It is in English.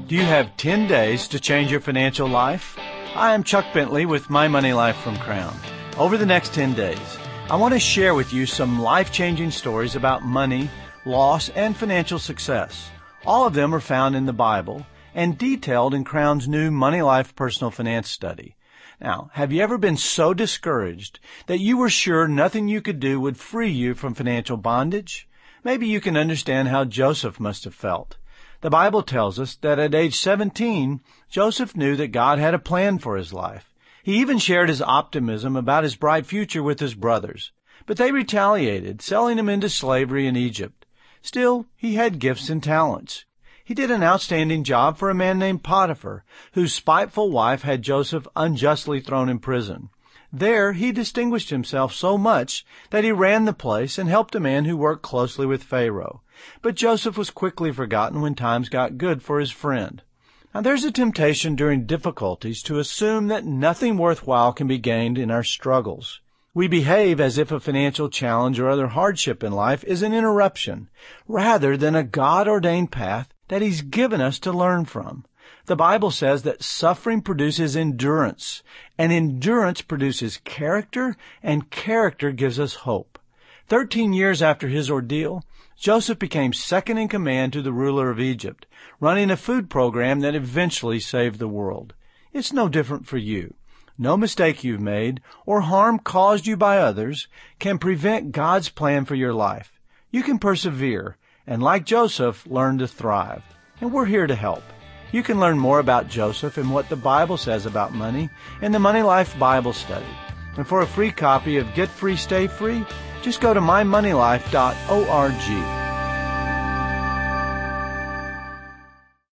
Do you have 10 days to change your financial life? I am Chuck Bentley with My Money Life from Crown. Over the next 10 days, I want to share with you some life-changing stories about money, loss, and financial success. All of them are found in the Bible and detailed in Crown's new Money Life Personal Finance Study. Now, have you ever been so discouraged that you were sure nothing you could do would free you from financial bondage? Maybe you can understand how Joseph must have felt. The Bible tells us that at age 17, Joseph knew that God had a plan for his life. He even shared his optimism about his bright future with his brothers. But they retaliated, selling him into slavery in Egypt. Still, he had gifts and talents. He did an outstanding job for a man named Potiphar, whose spiteful wife had Joseph unjustly thrown in prison. There, he distinguished himself so much that he ran the place and helped a man who worked closely with Pharaoh. But Joseph was quickly forgotten when times got good for his friend. Now, there's a temptation during difficulties to assume that nothing worthwhile can be gained in our struggles. We behave as if a financial challenge or other hardship in life is an interruption, rather than a God-ordained path that He's given us to learn from. The Bible says that suffering produces endurance, and endurance produces character, and character gives us hope. 13 years after his ordeal, Joseph became second in command to the ruler of Egypt, running a food program that eventually saved the world. It's no different for you. No mistake you've made or harm caused you by others can prevent God's plan for your life. You can persevere and, like Joseph, learn to thrive. And we're here to help. You can learn more about Joseph and what the Bible says about money in the Money Life Bible Study. And for a free copy of Get Free, Stay Free, just go to mymoneylife.org.